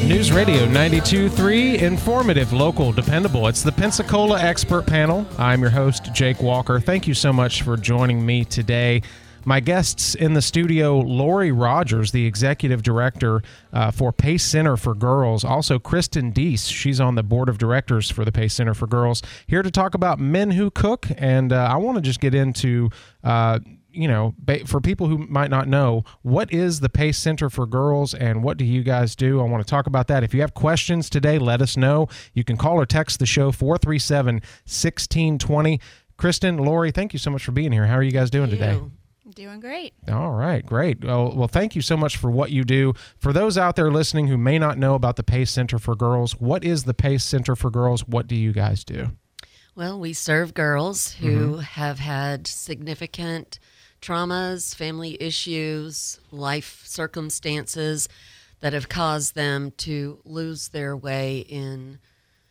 News Radio 92.3, informative, local, dependable. It's the Pensacola Expert Panel. I'm your host, Jake Walker. Thank you so much for joining me today. My guests in the studio, Lori Rogers, the Executive Director for Pace Center for Girls. Also, Kristen Deese. She's on the Board of Directors for the Pace Center for Girls. Here to talk about Men Who Cook. And I want to just get into, for people who might not know, what is the Pace Center for Girls and what do you guys do? I want to talk about that. If you have questions today, let us know. You can call or text the show 437-1620. Kristen, Lori, thank you so much for being here. How are you guys doing today? Doing great. All right, great. Well, thank you so much for what you do. For those out there listening who may not know about the Pace Center for Girls, what is the Pace Center for Girls? What do you guys do? Well, we serve girls who have had significant traumas, family issues, life circumstances that have caused them to lose their way in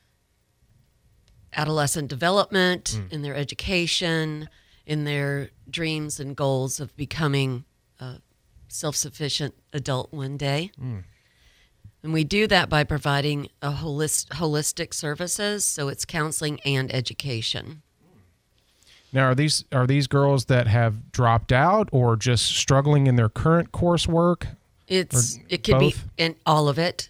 adolescent development, in their education, in their dreams and goals of becoming a self-sufficient adult one day. And we do that by providing a holistic services, so it's counseling and education. Now, are these girls that have dropped out or just struggling in their current coursework? It could be in all of it.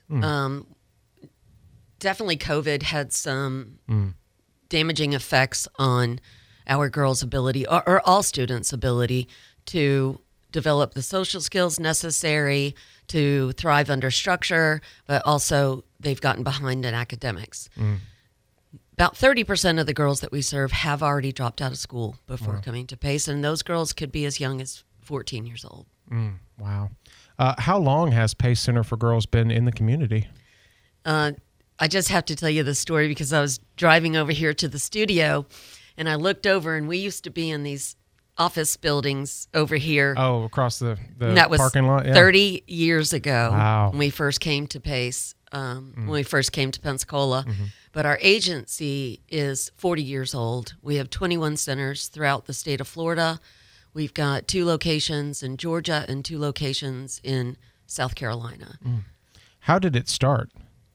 Definitely COVID had some damaging effects on our girls' ability, or all students' ability, to develop the social skills necessary to thrive under structure, but also they've gotten behind in academics. About 30% of the girls that we serve have already dropped out of school before coming to PACE, and those girls could be as young as 14 years old. Wow. How long has Pace Center for Girls been in the community? I just have to tell you the story because I was driving over here to the studio, and I looked over, and we used to be in these office buildings over here. Oh, across the that was parking lot? Yeah. 30 years ago. Wow. When we first came to PACE, when we first came to Pensacola. But our agency is 40 years old. We have 21 centers throughout the state of Florida. We've got 2 locations in Georgia and 2 locations in South Carolina. How did it start?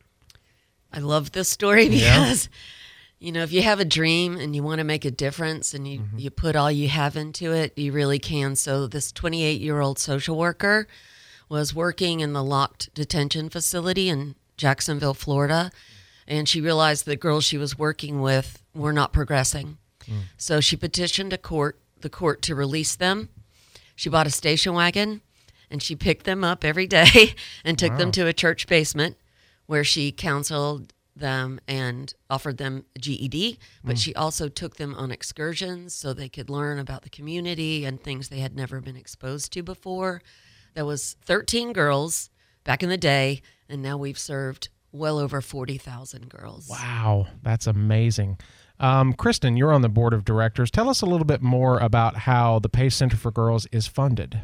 I love this story because... if you have a dream and you want to make a difference and you put all you have into it, you really can. So this 28-year-old social worker was working in the locked detention facility in Jacksonville, Florida, and she realized the girls she was working with were not progressing. So she petitioned the court to release them. She bought a station wagon, and she picked them up every day and took them to a church basement where she counseled them and offered them a GED, but she also took them on excursions so they could learn about the community and things they had never been exposed to before. There was 13 girls back in the day, and now we've served well over 40,000 girls. Wow, that's amazing. Kristen, you're on the board of directors. Tell us a little bit more about how the Pace Center for Girls is funded.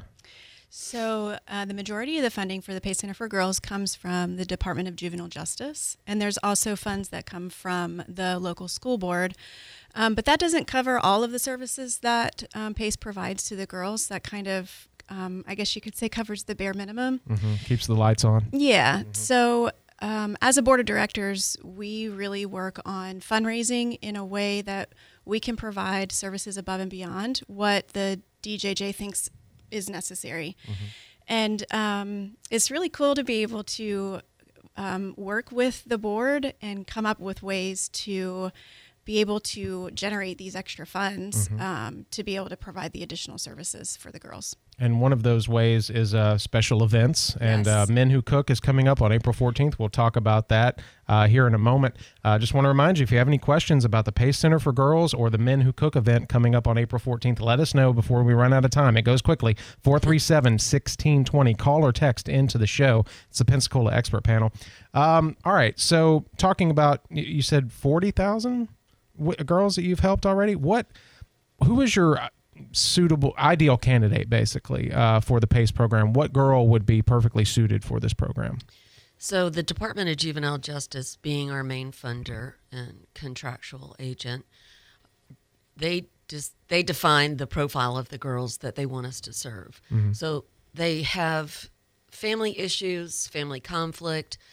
So the majority of the funding for the Pace Center for Girls comes from the Department of Juvenile Justice, and there's also funds that come from the local school board. But that doesn't cover all of the services that Pace provides to the girls. That kind of, I guess you could say, covers the bare minimum. Keeps the lights on. Yeah. So as a board of directors, we really work on fundraising in a way that we can provide services above and beyond what the DJJ thinks is necessary. And it's really cool to be able to work with the board and come up with ways to be able to generate these extra funds to be able to provide the additional services for the girls. And one of those ways is special events. And Yes. Men Who Cook is coming up on April 14th. We'll talk about that here in a moment. Just want to remind you, if you have any questions about the Pace Center for Girls or the Men Who Cook event coming up on April 14th, let us know before we run out of time. It goes quickly. 437-1620. Call or text into the show. It's the Pensacola Expert Panel. All right. So talking about, you said 40,000 girls that you've helped already. Who is your suitable, ideal candidate, basically, for the PACE program? What girl would be perfectly suited for this program? So the Department of Juvenile Justice, being our main funder and contractual agent, they define the profile of the girls that they want us to serve. So they have family issues, family conflict,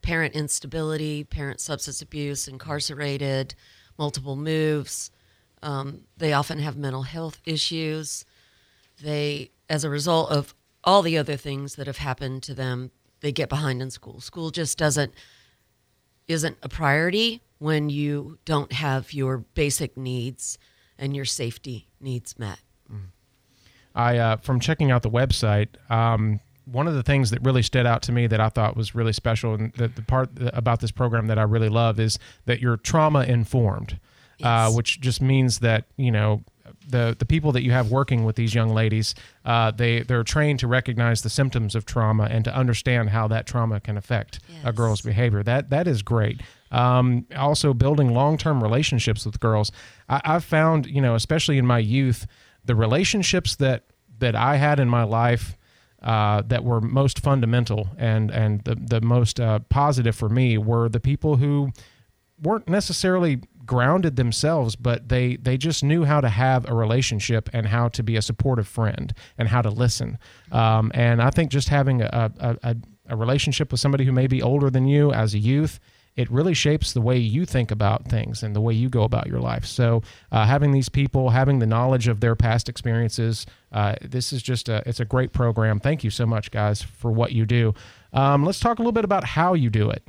parent instability, parent substance abuse, incarcerated, multiple moves. They often have mental health issues. They, as a result of all the other things that have happened to them, they get behind in school. School just isn't a priority when you don't have your basic needs and your safety needs met. From checking out the website, one of the things that really stood out to me that I thought was really special, and the part about this program that I really love, is that you're trauma informed, Yes. which just means that, you know, the people that you have working with these young ladies, they're trained to recognize the symptoms of trauma and to understand how that trauma can affect a girl's behavior. That is great. Also, building long-term relationships with girls. I've found, you know, especially in my youth, the relationships that I had in my life that were most fundamental and the most positive for me were the people who weren't necessarily grounded themselves, but they just knew how to have a relationship and how to be a supportive friend and how to listen. And I think just having a relationship with somebody who may be older than you as a youth, it really shapes the way you think about things and the way you go about your life. So having these people, having the knowledge of their past experiences, this is just it's a great program. Thank you so much, guys, for what you do. Let's talk a little bit about how you do it.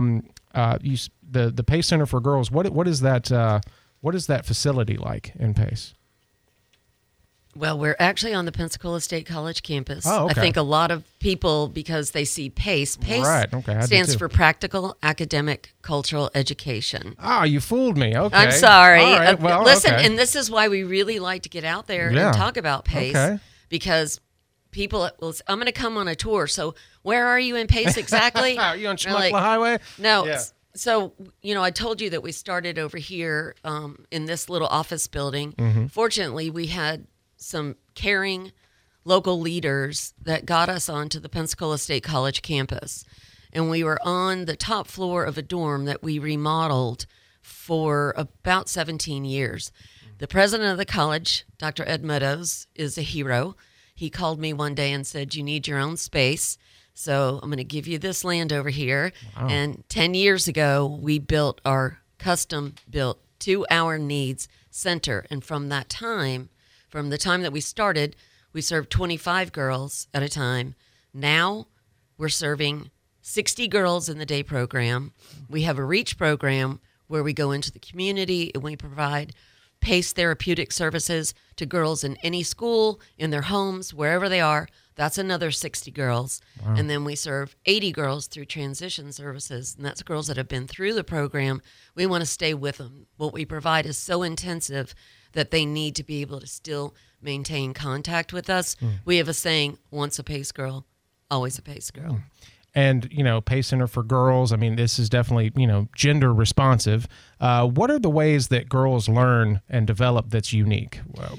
The Pace Center for Girls, what is that facility like in Pace? Well, we're actually on the Pensacola State College campus. Oh, okay. I think a lot of people, because they see PACE, Right, okay, I do stands too. for Practical Academic Cultural Education. Ah, you fooled me. Okay. I'm sorry. All right, well, Listen, okay. and this is why we really like to get out there Yeah. and talk about PACE, Okay. because people will say, I'm going to come on a tour. So where are you in PACE exactly? Are you on And I'm Schmuckla Highway? No. Yeah. So, you know, I told you that we started over here in this little office building. Mm-hmm. Fortunately, we had some caring local leaders that got us onto the Pensacola State College campus. And we were on the top floor of a dorm that we remodeled for about 17 years. The president of the college, Dr. Ed Meadows, is a hero. He called me one day and said, you need your own space. So I'm going to give you this land over here. Wow. And 10 years ago, we built our custom-built to our needs center. And from that time, from the time that we started, we served 25 girls at a time. Now we're serving 60 girls in the day program. We have a REACH program where we go into the community and we provide PACE therapeutic services to girls in any school, in their homes, wherever they are. That's another 60 girls. Wow. And then we serve 80 girls through transition services, and that's girls that have been through the program. We want to stay with them. What we provide is so intensive that they need to be able to still maintain contact with us. We have a saying, once a PACE girl, always a PACE girl. And, you know, Pace Center for Girls, I mean, this is definitely, you know, gender responsive. What are the ways that girls learn and develop that's unique? Well,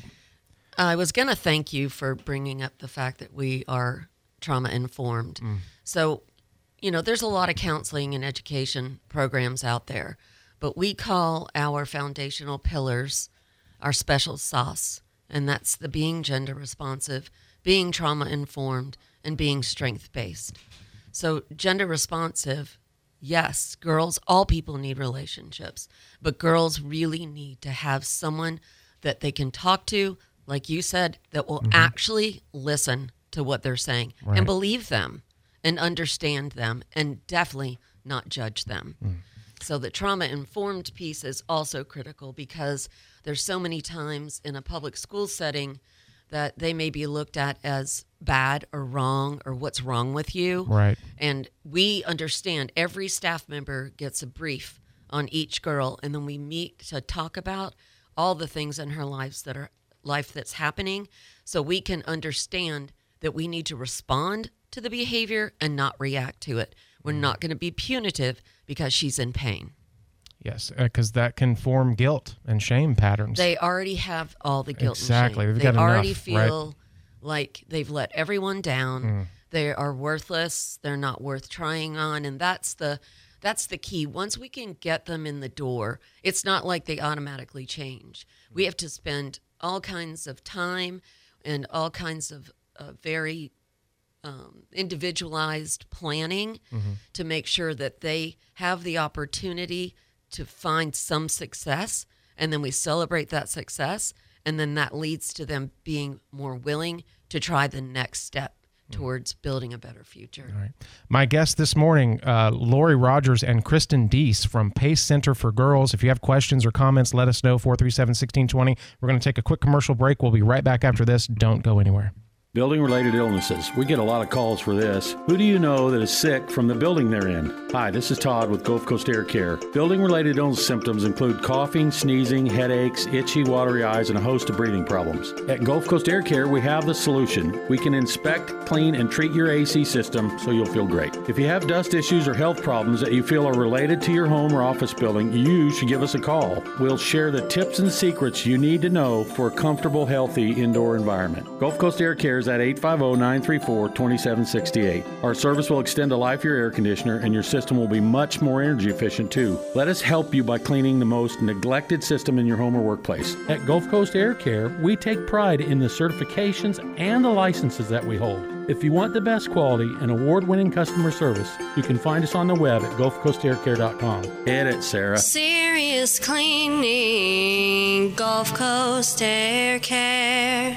I was going to thank you for bringing up the fact that we are trauma informed. So, you know, there's a lot of counseling and education programs out there, but we call our foundational pillars our special sauce, and that's the being gender responsive, being trauma informed, and being strength based. So gender responsive, yes, girls, all people need relationships, but girls really need to have someone that they can talk to, like you said, that will actually listen to what they're saying Right. and believe them and understand them and definitely not judge them. So the trauma-informed piece is also critical because there's so many times in a public school setting that they may be looked at as bad or wrong or what's wrong with you. Right. And we understand every staff member gets a brief on each girl, and then we meet to talk about all the things in her life that's happening, so we can understand that we need to respond to the behavior and not react to it. We're not going to be punitive because she's in pain. Yes, because that can form guilt and shame patterns. They already have all the guilt Exactly. and They've shame. They got already enough, feel like they've let everyone down. They are worthless. They're not worth trying on, and that's the key. Once we can get them in the door, it's not like they automatically change. We have to spend all kinds of time and all kinds of very individualized planning to make sure that they have the opportunity to find some success, and then we celebrate that success, and then that leads to them being more willing to try the next step towards building a better future. All right. My guests this morning, Lori Rogers and Kristen Deese from Pace Center for Girls. If you have questions or comments, let us know, 437-1620. We're going to take a quick commercial break. We'll be right back after this. Don't go anywhere. Building-related illnesses. We get a lot of calls for this. Who do you know that is sick from the building they're in? Hi, this is Todd with Gulf Coast Air Care. Building-related illness symptoms include coughing, sneezing, headaches, itchy, watery eyes, and a host of breathing problems. At Gulf Coast Air Care, we have the solution. We can inspect, clean, and treat your AC system so you'll feel great. If you have dust issues or health problems that you feel are related to your home or office building, you should give us a call. We'll share the tips and secrets you need to know for a comfortable, healthy indoor environment. Gulf Coast Air Care is at 850-934-2768. Our service will extend the life of your air conditioner, and your system will be much more energy efficient too. Let us help you by cleaning the most neglected system in your home or workplace. At Gulf Coast Air Care, we take pride in the certifications and the licenses that we hold. If you want the best quality and award-winning customer service, you can find us on the web at gulfcoastaircare.com. Hit it, Sarah. Serious cleaning, Gulf Coast Air Care.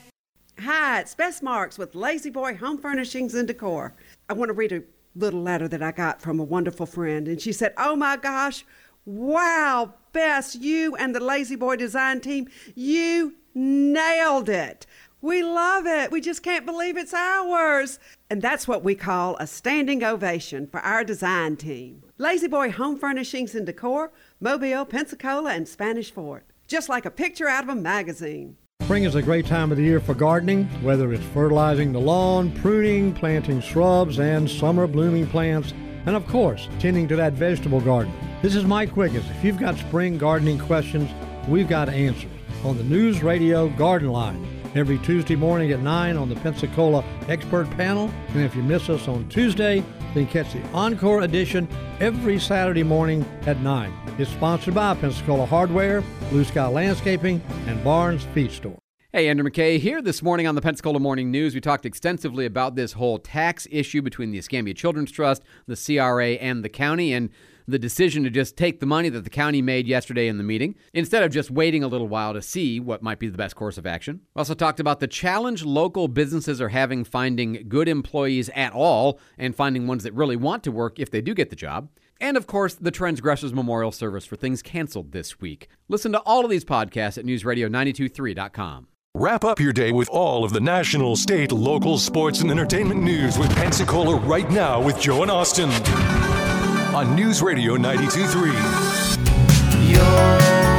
Hi, it's Bess Marks with Lazy Boy Home Furnishings and Decor. I want to read a little letter that I got from a wonderful friend, and she said, "Oh my gosh, wow, Bess, you and the Lazy Boy design team, you nailed it. We love it. We just can't believe it's ours." And that's what we call a standing ovation for our design team. Lazy Boy Home Furnishings and Decor, Mobile, Pensacola, and Spanish Fort. Just like a picture out of a magazine. Spring is a great time of the year for gardening, whether it's fertilizing the lawn, pruning, planting shrubs and summer blooming plants, and of course, tending to that vegetable garden. This is Mike Wiggins. If you've got spring gardening questions, we've got answers on the News Radio Garden Line every Tuesday morning at 9 on the Pensacola Expert Panel. And if you miss us on Tuesday, then catch the Encore edition every Saturday morning at 9. It's sponsored by Pensacola Hardware, Blue Sky Landscaping, and Barnes Feed Store. Hey, Andrew McKay here. This morning on the Pensacola Morning News, we talked extensively about this whole tax issue between the Escambia Children's Trust, the CRA, and the county, and the decision to just take the money that the county made yesterday in the meeting, instead of just waiting a little while to see what might be the best course of action. We also talked about the challenge local businesses are having finding good employees at all and finding ones that really want to work if they do get the job. And, of course, the Transgressors Memorial Service for things canceled this week. Listen to all of these podcasts at newsradio923.com. Wrap up your day with all of the national, state, local, sports, and entertainment news with Pensacola Right Now with Joe and Austin on News Radio 92.3.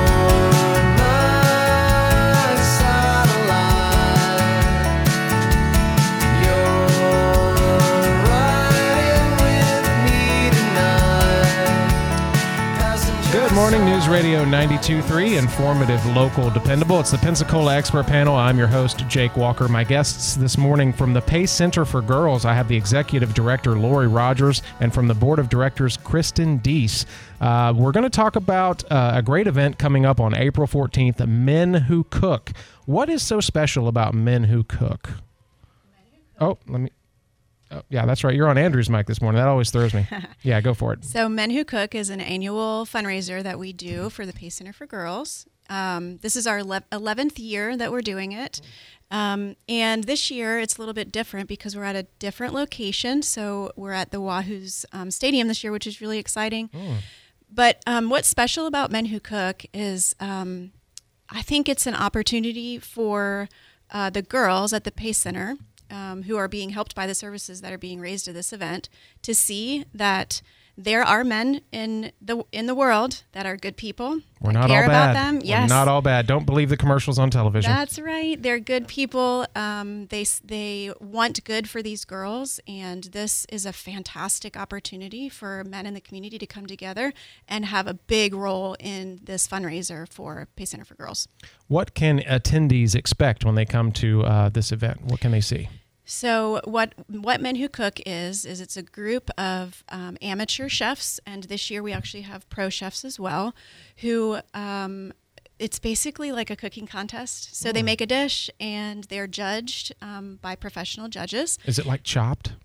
Good morning, News Radio 92.3, informative, local, dependable. It's the Pensacola Expert Panel. I'm your host, Jake Walker. My guests this morning from the Pace Center for Girls, I have the Executive Director, Lori Rogers, and from the Board of Directors, Kristen Deese. We're going to talk about a great event coming up on April 14th, Men Who Cook. What is so special about Men Who Cook? Oh, yeah, that's right. You're on Andrew's mic this morning. That always throws me. Yeah, go for it. So Men Who Cook is an annual fundraiser that we do for the Pace Center for Girls. This is our 11th year that we're doing it. And this year it's a little bit different because we're at a different location. So we're at the Wahoo's Stadium this year, which is really exciting. But what's special about Men Who Cook is I think it's an opportunity for the girls at the Pace Center who are being helped by the services that are being raised at this event to see that there are men in the world that are good people. We're not care all bad. About them. Yes. We're not all bad. Don't believe the commercials on television. That's right. They're good people. They want good for these girls, and this is a fantastic opportunity for men in the community to come together and have a big role in this fundraiser for Pace Center for Girls. What can attendees expect when they come to this event? What can they see? So what Men Who Cook is it's a group of amateur chefs, and this year we actually have pro chefs as well, who It's basically like a cooking contest. So they make a dish and they're judged by professional judges. Is it like Chopped?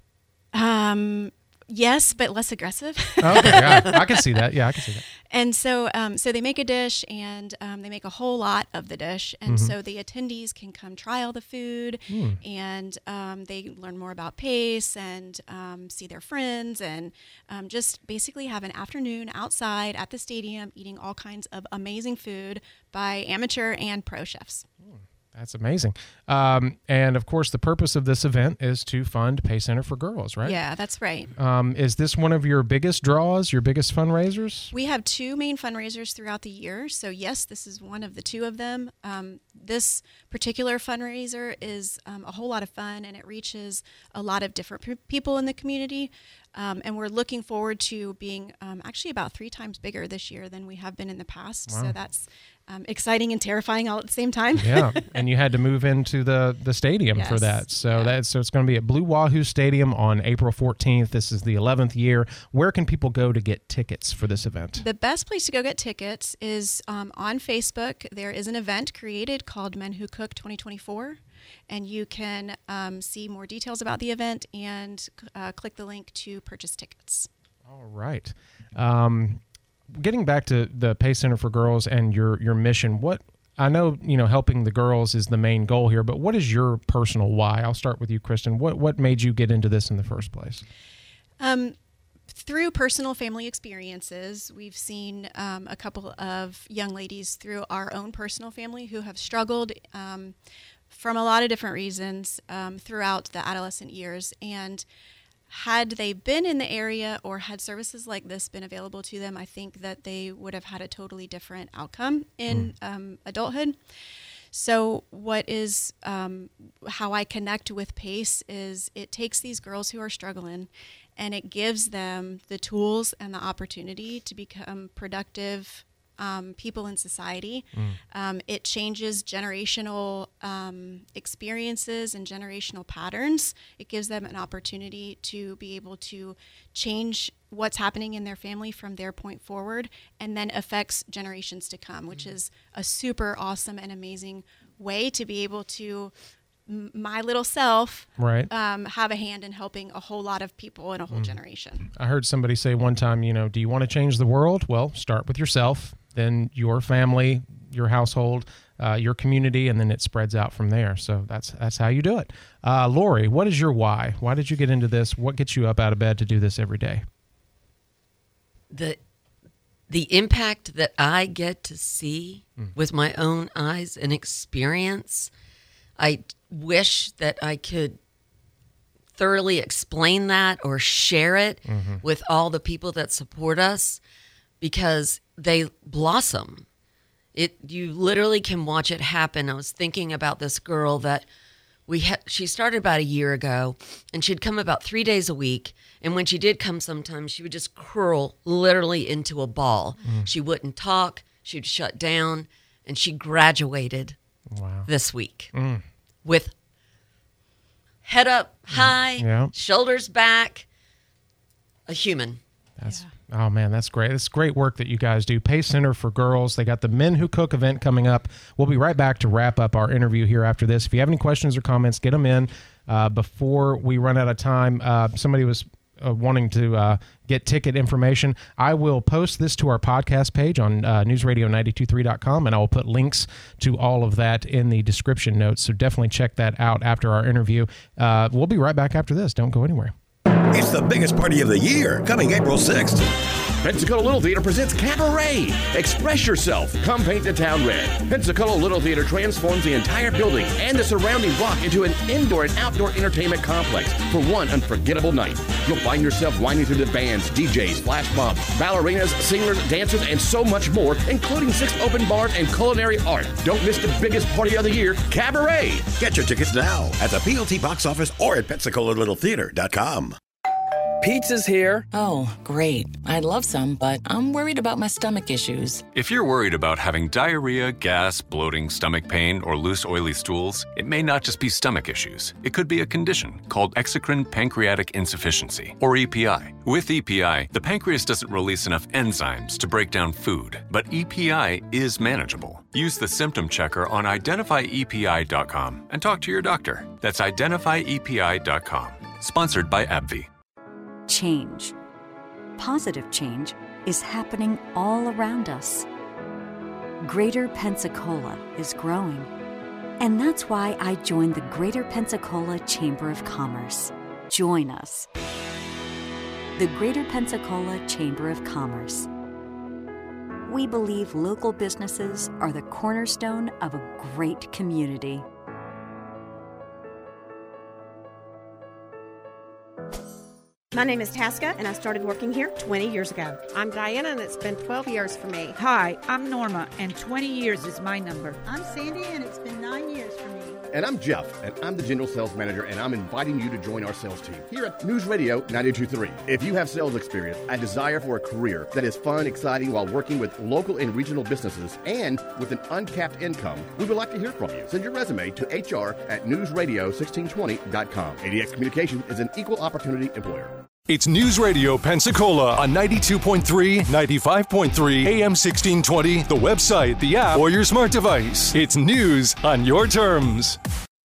Yes, but less aggressive. Okay, yeah, I can see that. Yeah, I can see that. And so, so they make a dish, and they make a whole lot of the dish, and so the attendees can come trial the food, and they learn more about PACE and see their friends, and just basically have an afternoon outside at the stadium eating all kinds of amazing food by amateur and pro chefs. That's amazing. And of course, the purpose of this event is to fund PACE Center for Girls, right? Yeah, that's right. Is this one of your biggest draws, your biggest fundraisers? We have 2 main fundraisers throughout the year. So yes, this is one of the 2 of them. This particular fundraiser is a whole lot of fun, and it reaches a lot of different people in the community. And we're looking forward to being actually about 3 times bigger this year than we have been in the past. Wow. So that's exciting and terrifying all at the same time. Yeah, and you had to move into the stadium for that. So so it's going to be at Blue Wahoo Stadium on April 14th. This is the 11th year. Where can people go to get tickets for this event? The best place to go get tickets is on Facebook. There is an event created called Men Who Cook 2024. And you can see more details about the event and click the link to purchase tickets. All right. Getting back to the PACE Center for Girls and your mission, what I know, helping the girls is the main goal here, but what is your personal why? I'll start with you, Kristen. What made you get into this in the first place? Through personal family experiences, we've seen a couple of young ladies through our own personal family who have struggled from a lot of different reasons throughout the adolescent years. And had they been in the area or had services like this been available to them, I think that they would have had a totally different outcome in adulthood. So what is how I connect with PACE is it takes these girls who are struggling and it gives them the tools and the opportunity to become productive people in society. It changes generational experiences and generational patterns. It gives them an opportunity to be able to change what's happening in their family from their point forward, and then affects generations to come, which is a super awesome and amazing way to be able to my little self have a hand in helping a whole lot of people in a whole generation. I heard somebody say one time, do you want to change the world? Well, start with yourself, then your family, your household, your community, and then it spreads out from there. So that's how you do it. Lori, what is your why? Why did you get into this? What gets you up out of bed to do this every day? The impact that I get to see with my own eyes and experience, I wish that I could thoroughly explain that or share it with all the people that support us, because they blossom. You literally can watch it happen. I was thinking about this girl that she started about a year ago, and she'd come about 3 days a week. And when she did come sometimes, she would just curl literally into a ball. She wouldn't talk. She'd shut down. And she graduated this week with head up high, shoulders back, a human. Oh, man, that's great. It's great work that you guys do. PACE Center for Girls. They got the Men Who Cook event coming up. We'll be right back to wrap up our interview here after this. If you have any questions or comments, get them in before we run out of time. Somebody was wanting to get ticket information. I will post this to our podcast page on newsradio923.com, and I will put links to all of that in the description notes. So definitely check that out after our interview. We'll be right back after this. Don't go anywhere. It's the biggest party of the year, coming April 6th. Pensacola Little Theater presents Cabaret. Express yourself. Come paint the town red. Pensacola Little Theater transforms the entire building and the surrounding block into an indoor and outdoor entertainment complex for one unforgettable night. You'll find yourself winding through the bands, DJs, flash mobs, ballerinas, singers, dancers, and so much more, including 6 open bars and culinary art. Don't miss the biggest party of the year, Cabaret. Get your tickets now at the PLT box office or at PensacolaLittleTheater.com. Pizza's here. Oh, great. I'd love some, but I'm worried about my stomach issues. If you're worried about having diarrhea, gas, bloating, stomach pain, or loose, oily stools, it may not just be stomach issues. It could be a condition called exocrine pancreatic insufficiency, or EPI. With EPI, the pancreas doesn't release enough enzymes to break down food, but EPI is manageable. Use the symptom checker on identifyepi.com and talk to your doctor. That's identifyepi.com. Sponsored by AbbVie. Change. Positive change is happening all around us. Greater Pensacola is growing. And that's why I joined the Greater Pensacola Chamber of Commerce. Join us. The Greater Pensacola Chamber of Commerce. We believe local businesses are the cornerstone of a great community. My name is Tasca, and I started working here 20 years ago. I'm Diana, and it's been 12 years for me. Hi, I'm Norma, and 20 years is my number. I'm Sandy, and it's been 9 years for me. And I'm Jeff, and I'm the General Sales Manager, and I'm inviting you to join our sales team here at News Radio 92.3. If you have sales experience, a desire for a career that is fun, exciting while working with local and regional businesses, and with an uncapped income, we would like to hear from you. Send your resume to hr@newsradio1620.com. ADX Communications is an equal opportunity employer. It's News Radio Pensacola on 92.3, 95.3, AM 1620, the website, the app, or your smart device. It's news on your terms.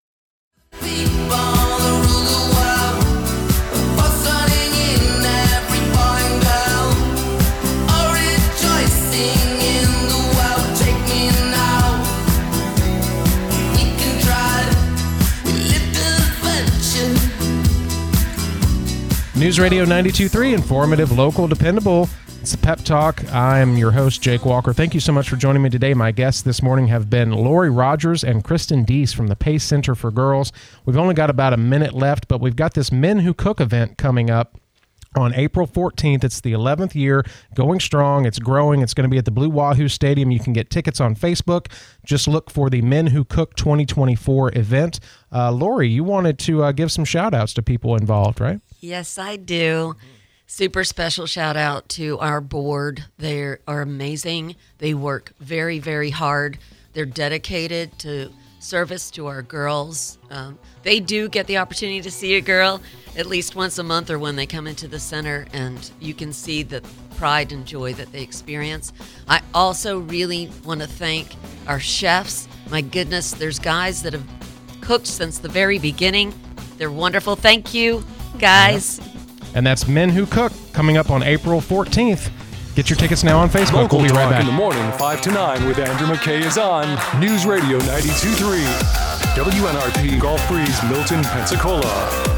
News Radio 92.3, informative, local, dependable. It's the Pep Talk. I'm your host, Jake Walker. Thank you so much for joining me today. My guests this morning have been Lori Rogers and Kristen Deese from the Pace Center for Girls. We've only got about a minute left, but we've got this Men Who Cook event coming up on April 14th. It's the 11th year, going strong. It's growing. It's going to be at the Blue Wahoo Stadium. You can get tickets on Facebook. Just look for the Men Who Cook 2024 event. Lori, you wanted to give some shout-outs to people involved, right? Yes, I do. Super special shout out to our board. They are amazing. They work very, very hard. They're dedicated to service to our girls. They do get the opportunity to see a girl at least once a month or when they come into the center, and you can see the pride and joy that they experience. I also really want to thank our chefs. My goodness, there's guys that have cooked since the very beginning. They're wonderful. Thank you, guys. And that's Men Who Cook coming up on April 14th. Get your tickets now on Facebook. Local we'll be right Talk back. in the morning, 5 to 9 with Andrew McKay is on News Radio 92.3. WNRP Gulf Breeze, Milton, Pensacola.